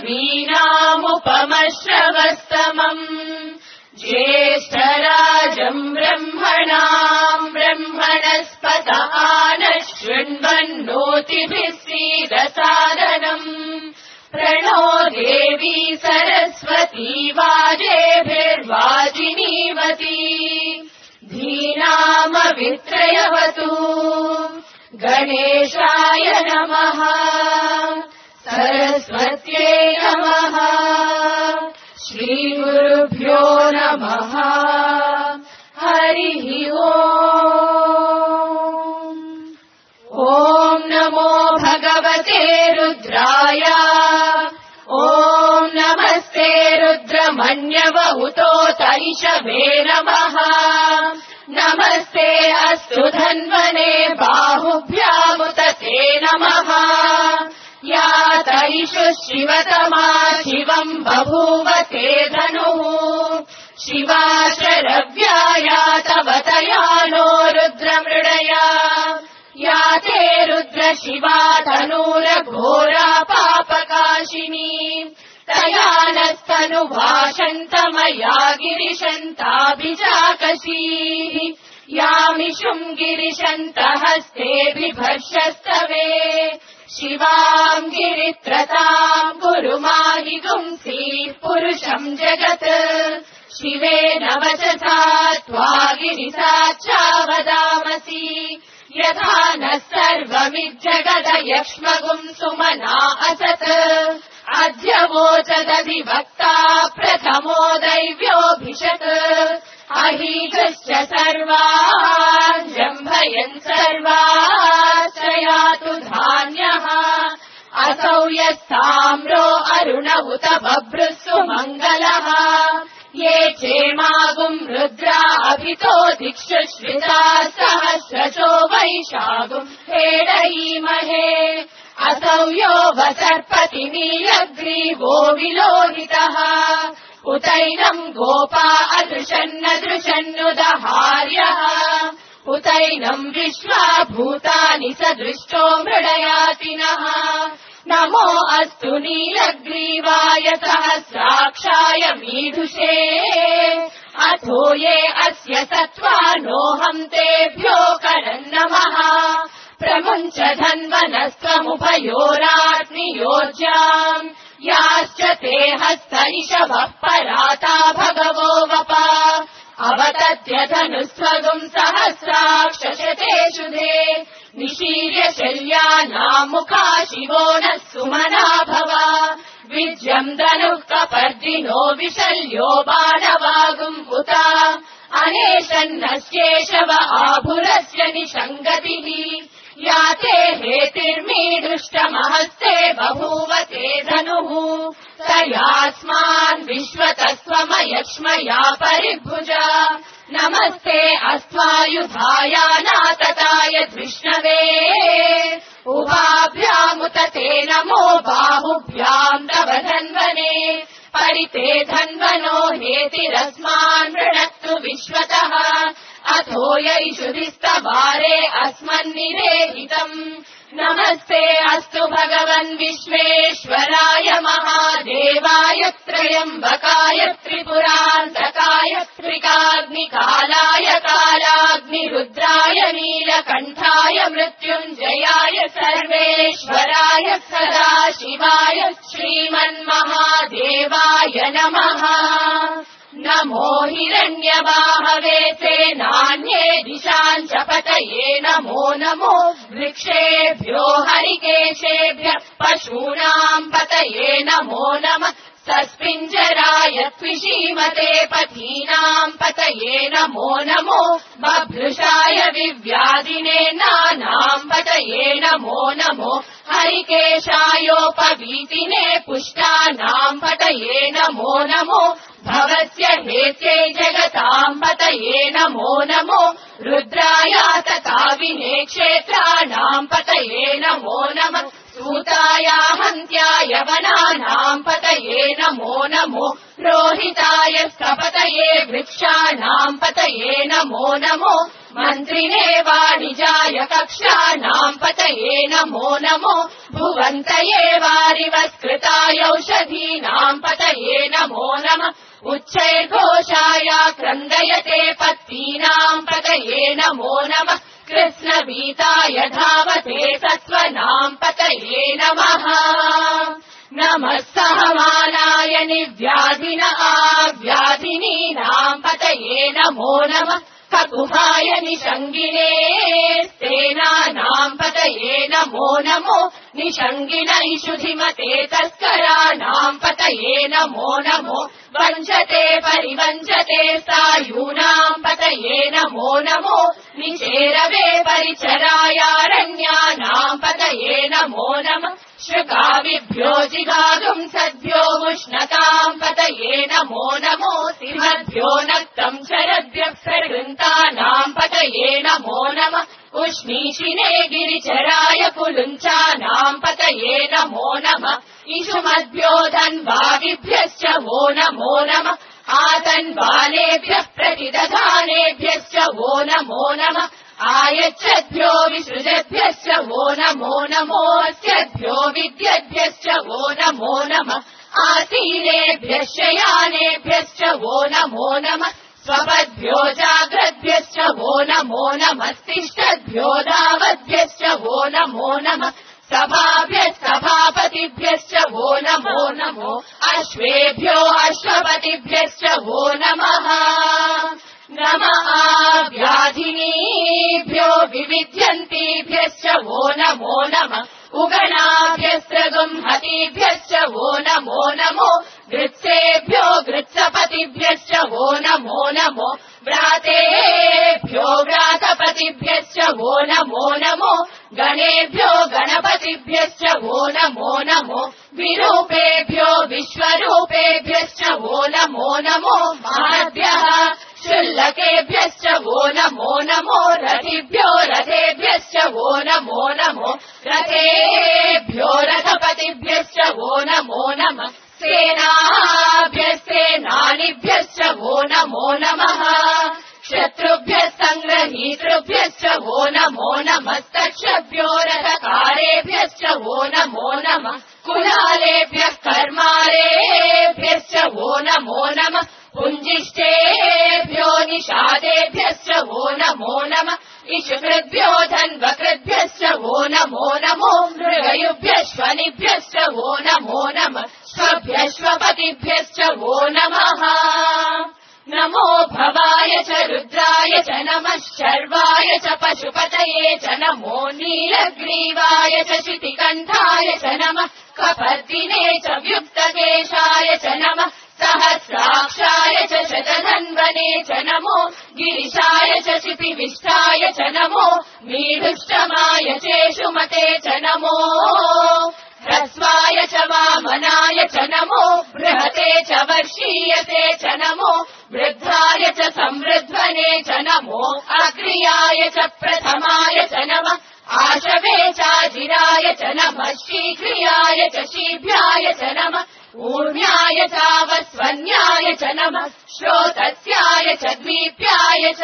कवीनामुपमश्रवस्तमम् ज्येष्ठराजम् ब्रह्मणाम् ब्रह्मणस्पत नः शृण्वन्नोतिभिः सीदसादनम् प्रणो देवी सरस्वती वाजेभिर्वाजिनीवती धीनामवित्रयवतु गणेशाय नमः सरस्वत्यै नमः श्रीगुरुभ्यो नमः हरिः ओम् ॐ नमो भगवते रुद्राय ॐ नमस्ते रुद्रमन्यवहुतोतैषवे नमः नमस्ते अस्तु धन्वने बाहुभ्यामुत ते नमः या तैषु शिवतमा शिवम् बभूव ते धनुः शिवा शरव्याया तव तया नो रुद्रमृडया या ते रुद्र शिवा धनुरघोरा पापकाशिनी तया नस्तनुभाषन्तमया गिरिशन्ताभिजाकशीः यामिषुम् गिरिशन्तः हस्तेऽभिभर्षस्तवे शिवाम् गिरित्रताम् कुरु माहि गुंसीः पुरुषम् जगत् शिवेन वचसा त्वा गिरिसाक्षावदामसि यथा नः सर्वमिज्जगदयक्ष्मगुम् सुमना असत् अद्य वोचदधिवक्ता प्रथमो दैव्योऽभिषत् अहीगश्च सर्वान् जम्भयन् सर्वाश्रयातु धान्यः असौ यः साम्रो अरुण उत बभ्रुः मङ्गलः ये चेमागुम् रुद्रा अभितो दिक्षु श्रिताः सहस्रशो वैशागुम् हेडयीमहे असौ यो वसर्पति नीलग्रीवो विलोहितः उतैनम् गोपा अदृशन्नदृशन्नुदहार्यः उतैनम् विश्वा भूतानि सदृष्टो मृडयातिनः नमो अस्तु नीलग्रीवाय सहस्राक्षाय मीधुषे अथो ये अस्य सत्त्वानोऽहम् तेभ्यो करम् नमः प्रमुञ्च धन्वनस्त्वमुभयोराग्नियोज्याम् याश्च ते हस्तनिषवः पराता भगवो वपा अवतत्य धनुस्वगुम् सहस्राक्षशतेषु धे निशीर्य शल्यानाम् मुखा शिवो नः सुमना भव विज्यम् धनुः कपर्दिनो विशल्यो बाणवागुम् पुता अनेशन्नस्येषव आभुरस्य निषङ्गतिः या ते हेतिर्मीदृष्टमहस्ते बभूव ते धनुः तयास्मान् विश्वतस्त्वमयक्ष्मया परिभुजा नमस्ते अस्त्वायुधायानातताय धृष्णवे उभाभ्यामुत ते नमो बाहुभ्याम् तव धन्वने परिते धन्वनो हेतिरस्मान् मृणक्तु विश्वतः अथो यैषुधिस्तवारे अस्मन्निरेहितम् नमस्ते अस्तु भगवन् विश्वेश्वराय महादेवाय त्र्यम्बकाय त्रिपुरान्तकाय त्रिकाग्निकालाय कालाग्निरुद्राय नीलकण्ठाय मृत्युञ्जयाय सर्वेश्वराय सदाशिवाय श्रीमन्महादेवाय नमः नमो हिरण्यबाहवे सेनान्ये दिशाम् च पतये नमो नमो वृक्षेभ्यो हरिकेशेभ्यः पशूनाम् पतये नमो नमः सस्पिञ्जराय त्विषीमते पथीनाम् पतये नमो नमो बभ्रुषाय विव्याधिने नानाम् पतये नमो नमो हरिकेशायोपवीतिने पुष्टानाम् पतये नमो नमो भवस्य हेत्यै जगताम् पतये नमो नमो रुद्राय तथा विने क्षेत्राणाम् पतये नमो नमः सूताय हन्त्याय वनानाम् पतये नमो नमो रोहिताय स्थपतये वृक्षाणाम् पतये नमो नमो मन्त्रिणे वाणिजाय कक्षाणाम् पतये पतये नमो नमो भुवन्तये वारिवस्कृतायौषधीनाम् पतये नमो नमः उच्चैर्घोषाय क्रन्दयते पत्नीनाम् पतये नमो नमः कृष्णवीताय धावते सत्त्वनाम् पतये नमः नमः सहमानाय निव्याधिन आव्याधिनीनाम् पतये नमो नमः ककुहाय निषङ्गिने सेनानाम् पतये नमो नमो निषङ्गिन इषुधिमते तस्कराणाम् पतये नमो नमो वञ्चते परिवञ्चते सायूनाम् पतये नमो नमो निचेरवे परिचरायारण्यानाम् पतये नमो नमः श्रुकाविभ्यो जिगागुम् सद्भ्यो मुष्णताम् पतये नमो नमो सिंहभ्यो नक्तम् शरद्भ्यः पतये नमो नमः उष्णीषिने गिरिचराय कुलुञ्चानाम् पतये नमो नमः इषुमद्भ्यो धन्वादिभ्यश्च वो नमो नमः आतन्वानेभ्यः प्रतिदधानेभ्यश्च वो नमो नमः आयच्छद्भ्यो विसृजद्भ्यश्च वो नमो नमोऽस्यद्भ्यो विद्यद्भ्यश्च वो नमो नमः आसीनेभ्यश्च यानेभ्यश्च वो नमो नमः स्वपद्भ्यो जाग्रद्भ्यश्च वो नमो नमस्तिष्ठद्भ्यो धावद्भ्यश्च वो नमो नमः सभाभ्यः सभापतिभ्यश्च वो नमो नमो अश्वेभ्यो अश्वपतिभ्यश्च वो नमः नमः व्याधिनीभ्यो विविध्यन्तीभ्यश्च वो नमो नमः उगणाभ्यस्त्रगुंहतीभ्यश्च वो नमो नमो गृत्सेभ्यो गृत्सपतिभ्यश्च वो नमो नमो व्रातेभ्यो व्रातपतिभ्यश्च वो नमो नमो गणेभ्यो गणपतिभ्यश्च वो नमो नमो विरूपेभ्यो विश्वरूपेभ्यश्च वो नमो नमो महद्भ्यः शुल्लकेभ्यश्च वो नमो नमो रथिभ्यो रथेभ्यश्च वो नमो नमो रथेभ्यो रथपतिभ्यश्च वो नमो नमः सेनाभ्यस्तेनानिभ्यश्च वो नमो नमः शत्रुभ्यः सङ्ग्रहीतृभ्यश्च वो नमो नमस्तक्षभ्यो रथकारेभ्यश्च वो नमो नमः कुलालेभ्यः कर्मारेभ्यश्च वो नमो नमः पुञ्जिष्ठेभ्यो निषादेभ्यश्च वो नमो नमः इषुकृद्भ्यो धन्वकृद्भ्यश्च वो नमो नमो मृगयुभ्यश्वनिभ्यश्च वो नमो नमः स्वभ्यश्वपतिभ्यश्च वो नमः नमो भवाय च रुद्राय च नमः शर्वाय च पशुपतये च नमो नीलग्रीवाय च शितिकण्ठाय च नमः कपर्दिने च व्युक्तकेशाय च नमः सहस्राक्षाय च शतधन्वने च नमो गिरिशाय च शिपिविष्टाय च नमो मीढुष्टमाय चेषुमते च नमो ह्रस्वाय च वामनाय च नमो बृहते च वर्षीयते च नमो वृद्धाय च संवृध्वने च नमो अग्र्याय च प्रथमाय च नमः आशवे चाजिराय च नमः शीघ्रियाय च शीभ्याय च नमः ऊर्ण्याय चावस्वन्याय च नमः श्रोतस्याय च द्वीप्याय च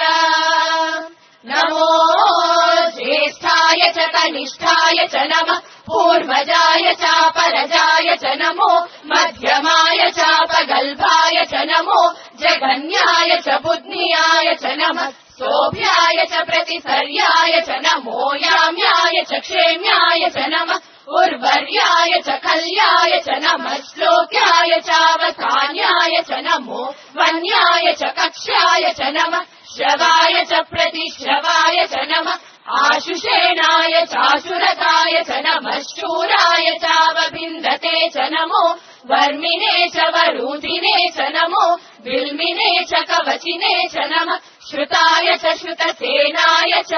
नमो ज्येष्ठाय च कनिष्ठाय च नमः पूर्वजाय चापरजाय च नमो मध्यमाय चापगल्भाय च नमो जघन्याय च बुद्ध्याय च नमः सोभ्याय च प्रतिसर्याय च नमो याम्याय च क्षेम्याय च नमः उर्वर्याय च कल्याय च नमः श्लोक्याय चावसान्याय च नमो वन्याय च कक्ष्याय च नमः श्रवाय च प्रतिश्रवाय च नमः आशुषेणाय चाशुरताय च नमः शूराय चावभिन्दते च नमो वर्मिने च वरूधिने च नमो बिल्मिने च कवचिने च नमः श्रुताय च श्रुतसेनाय च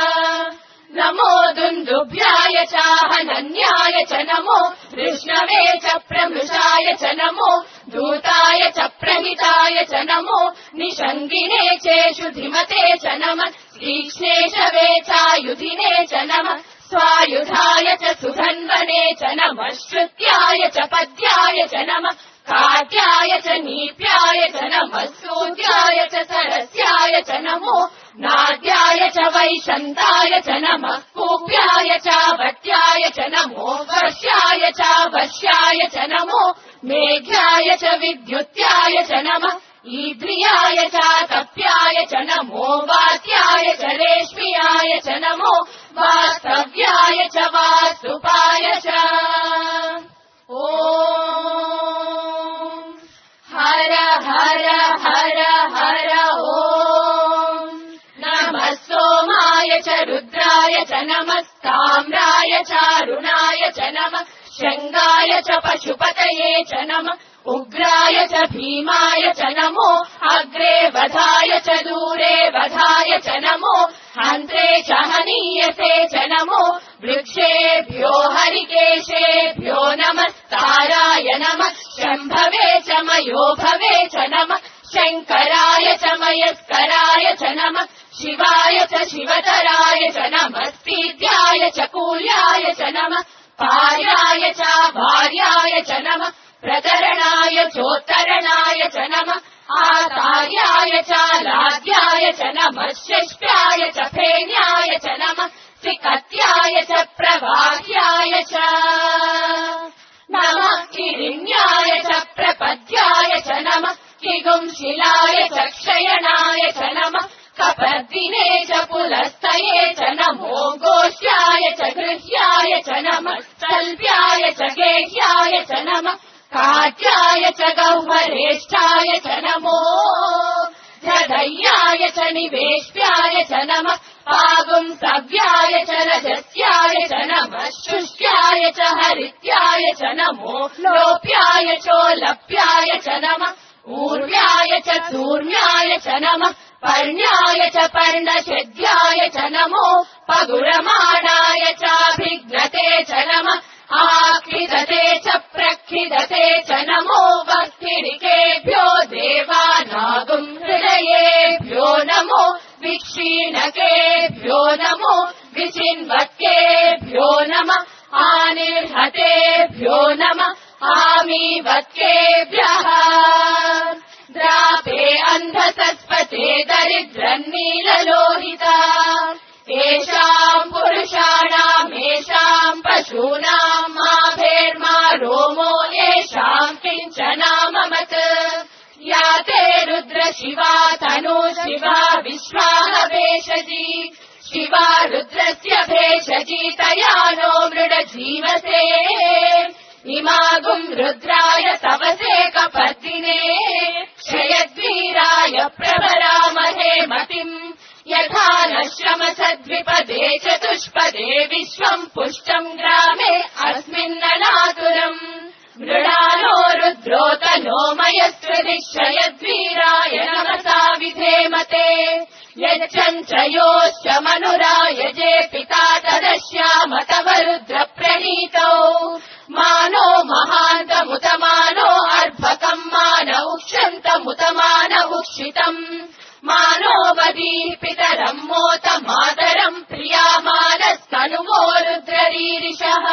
नमो दुन्दुभ्याय चाहनन्याय च नमो विष्णवे च प्रमृषाय च नमो दूताय च प्रहिताय च नमो निषङ्गिने चेषुधिमते च नमः तीक्ष्णे शवे चायुधिने च नमः स्वायुध सुरथाय च सुधन्वने च नमः श्रुत्याय च पद्याय च नमः काट्याय च नीप्याय च नमः सूर्याय च सरस्याय च नमो नाद्याय च वैशन्ताय च नमः कूप्याय च वट्याय च नमो वर्ष्याय च वश्याय च नमो मेघ्याय च विद्युत्याय च नमः ईद्रियाय च कप्याय च नमो वात्याय च रेश्म्याय च नमो वास्तव्याय च वास्तुपाय च ॐ हर हर हर हर ॐ नमः सोमाय च रुद्राय च नमः ताम्राय च अरुणाय च नमः शङ्गाय च पशुपतये च नमः उग्राय च भीमाय च नमो अग्रे वधाय च दूरे वधाय च नमो हन्त्रे च हनीयसे च नमो वृक्षेभ्यो हरिकेशेभ्यो नमस्ताराय नमः शम्भवे च मयोभवे च नमः शङ्कराय च मयस्कराय च नमः शिवाय च शिवतराय च नमः सीद्याय च कूल्याय च नमः पार्याय च भार्याय च नमः प्रतरणाय चोत्तरणाय च नमः आतार्याय च लाद्याय च नमः षष्ट्याय च फेन्याय च नमः सिकत्याय च प्रवाह्याय च नमः किरिण्याय च प्रपद्याय च नमः किगुंशिलाय च क्षयणाय च नमः कपर्दिने च पुलस्तये च नमो गोष्याय च गृह्याय च नमः स्थल्प्याय च गेह्याय च नमः काट्याय च गह्वरेष्ठाय च नमो हृदय्याय च निवेश्याय च नमः पागुंसव्याय च रजस्याय च नमः शुष्याय च हरित्याय च नमो लोप्याय चोलप्याय च नमः ऊर्व्याय च तूर्म्याय च नमः पर्ण्याय च पर्णछेद्याय च नमो पगुरमाणाय चाभिघ्नते च नमः आखिदते च प्रखिदते च नमो वक्तिरिकेभ्यो देवानागुं हृदयेभ्यो नमो विक्षीणकेभ्यो नमो विचिन्वत्केभ्यो नमः आनिर्हतेभ्यो नमः आमीवत्केभ्यः द्रापे अन्धसस्पते दरिद्रन्नीललोहिता येषाम् पुरुषाणाम् येषाम् पशूनाम् माभेर्मा रोमो येषाम् किञ्चनाममत् या ते रुद्र शिवा तनु शिवा विश्वाह भेषजी शिवा रुद्रस्य भेषजी तया नो मृड जीवसे इमागुम् रुद्राय तवसे कपर्दिने क्षयद्वीराय प्रवरामहे मतिम् यथा न श्रमसद्विपदे चतुष्पदे विश्वम् पुष्टम् ग्रामे अस्मिन्ननातुरम् मृडानो रुद्रोतनो मयस्त्रिदिश्ययद्वीराय नमसा विधेमते यच्छञ्च योश्च मनुरायजे पिता तदश्याम तव रुद्र प्रणीतौ मानो महान्तमुतमानो अर्भकम् मान उक्षन्तमुतमान उक्षितम् मानो वदीः पितरम् मोत मातरम् प्रियामानस्तनुवो रुद्ररीरिषः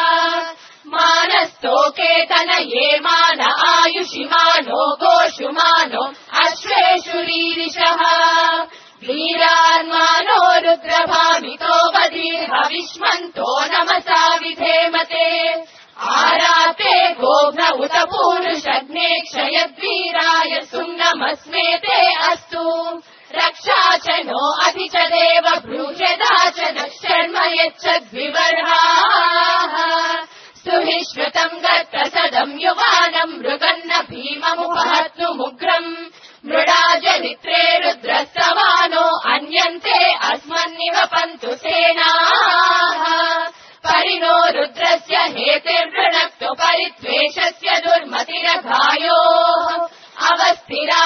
मानस्तोकेतनये मान आयुषि मानो गोषु मानो अश्वेषु रीरिषः वीरान्मानो रुद्रभामितो वधीर्हविष्मन्तो नमसा विधेमते आराते गोघ्न उत पूरुषग्ने क्षयद्वीराय सुम्नमस्मेते अस्तु रक्षा च नो अधि च देव ब्रूषदा च नः शर्म यच्छद्विवर्हाः सुहिश्रुतम् गर्तसदम् युवानम् मृगन्न भीममुपहर्तुमुग्रम् मृडाजनित्रे रुद्रस्तवानो अन्यन्ते अस्मन्निवपन्तु सेनाः परिणो रुद्रस्य हेतिर्वृणक्तु परित्वेषस्य दुर्मतिरघायोः अवस्थिरा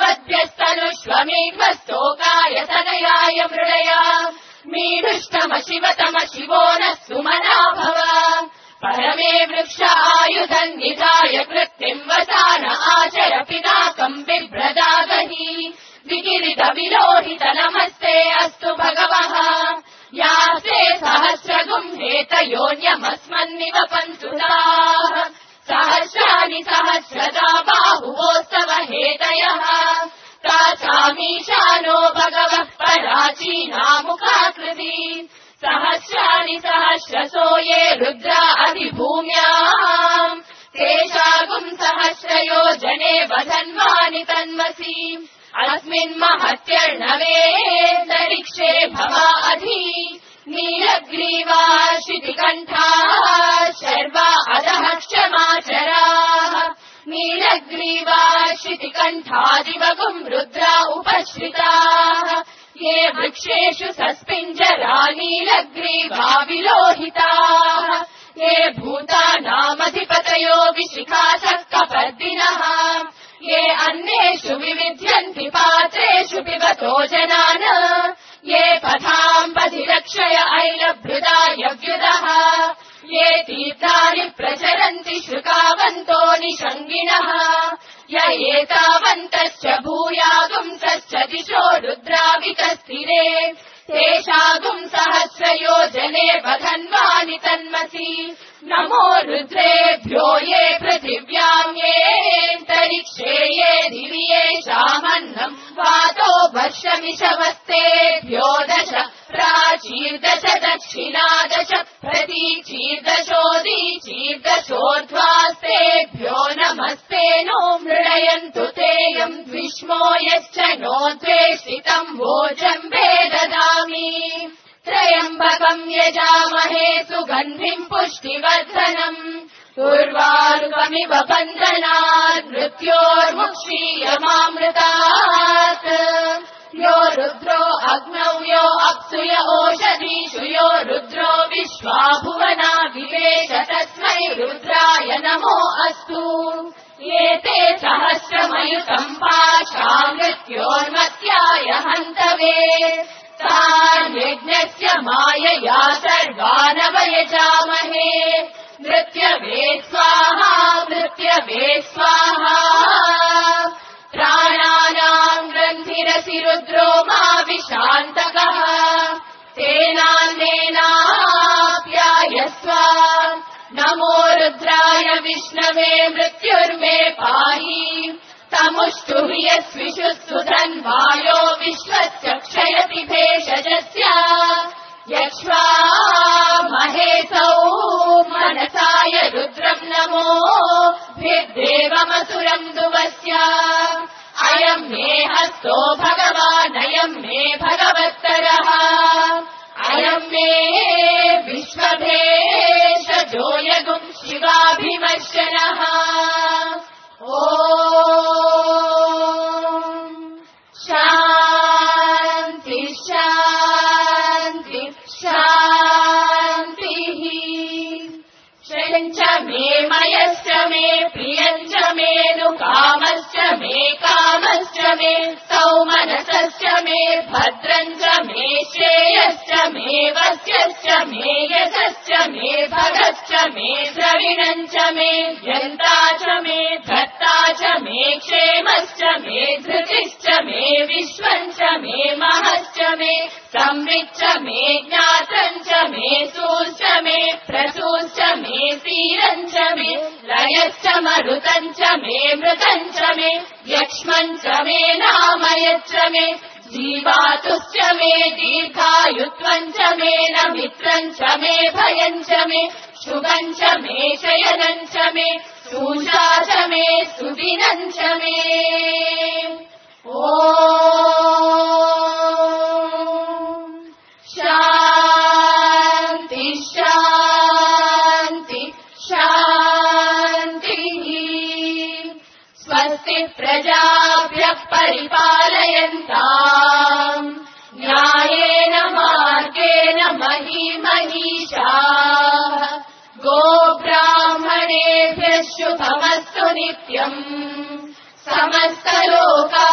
भगवद्भ्यस्तनुष्वमेघस्तोकाय तनयाय मृडया मीढुष्टम शिवतम शिवो नः सुमना भव परमे वृक्ष आयुधम् निधाय कृत्तिम् वसान आचर पिनाकम् बिभ्रदागहि विकिरित विलोहित नमस्ते अस्तु भगवः यास्ते सहस्रगुम् हेतयोन्य सायमस्मन्निव पन्तुताः सहस्राणि सहस्रदा बाहुवोस्तव हेतयः तासामीशानो भगवः पराचीनामुखाकृति सहस्राणि सहस्रसो ये रुद्रा अधिभूम्याम् तेषागुम् सहस्रयो जने वधन्वानि तन्मसि अस्मिन् महत्यर्णवेऽन्तरिक्षे भवा अधि नीलग्रीवा शितिकण्ठाः शर्वा अधः क्षमाचराः नीलग्रीवा शितिकण्ठादिवगुम् रुद्रा उपश्रिताः ये वृक्षेषु सस्पिञ्जरा नीलग्रीवा विलोहिताः ये भूतानामधिपतयो विशिखासः कपर्दिनः ये अन्नेषु विविध्यन्ति पात्रेषु पिबतो जनान् ये पथाम् पथिरक्षय ऐलभृदायव्युदः ये तीर्थानि प्रचरन्ति शुकावन्तो निषङ्गिणः य एतावन्तश्च भूयागुंसश्च दिशो रुद्रावितस्थिरे तेषागुम् सहस्रयो जने वधन्वानि तन्मसि नमो रुद्रेभ्यो ये पृथिव्याम् येऽन्तरिक्षे ये दिवि येषामन्नम् वातो वर्षमिषवस्तेभ्यो दश प्राचीर्दश दक्षिणादश प्रतीचीर्दशोदीचीर्दशोर्ध्वास्तेभ्यो नमस्ते नो मृडयन्तु तेयम् द्विष्मो यश्च नो द्वेषितम् भोजम्बे ददामि त्र्यम्बकम् यजामहे सुगन्धिम् पुष्टिवर्धनम् उर्वारुकमिव बन्धनात् मृत्योर्मुक्षीयमामृतात् यो रुद्रो अग्नौ यो अप्सु य ओषधीषु यो रुद्रो विश्वा भुवना विवेश तस्मै रुद्राय नमो अस्तु एते सहस्रमयुतम् पाशा मृत्योर्मत्याय हन्तवे तान् यज्ञस्य मायया सर्वानवयजामहे मृत्यवे स्वाहा मृत्यवे स्वाहा प्राणानाम् ग्रन्थिरसि रुद्रो मा विशान्तकः तेनान्नेनाप्यायस्व नमो रुद्राय विष्णवे मृत्युर्मे पाहि तमुष्टु यस्विषु सुधन्वायो विश्वस्य क्षयति भेषजस्य यक्ष्वा महेशौ मनसाय रुद्रम् नमो भिर्देवमसुरम् दुवस्य अयम् मे हस्तो भगवानयम् मे भगवत्तरः अयम् मे विश्वभेषजो यगुम् शिवाभिमर्शनः ॐ शान्ति शान्ति शान्तिः शयञ्च मे मयश्च मे प्रियञ्च मेऽनुकामश्च मे कामश्च मे सौमनसश्च मे भद्रञ्च मे श्रेयश्च मे वस्यश्च मे यशश्च मे भगश्च मे द्रविणञ्च मे यन्ता च मे धत्ता च मे क्षेमश्च मे धृतिश्च मे विश्वञ्च मे महश्च मे संविच्च मे ज्ञातञ्च मे सूश्च मे प्रसूश्च मे सीरञ्च मे लयश्च मरुतञ्च मे मृतञ्च मे यक्ष्मञ्च मे नामयच्च मे जीवातुश्च मे दीर्घायुत्वञ्च मे नमित्रञ्च मे भयञ्च मे शुभञ्च मे शयनञ्च मे सूषा च मे सुदिनञ्च मे ॐ शान्ति शान्ति शान्तिः स्वस्ति प्रजाभ्यः परिपालयन्ताम् न्यायेन मार्गेण महीमहीषाः गोब्राह्मणेभ्यः शुभमस्तु नित्यम् समस्तलोका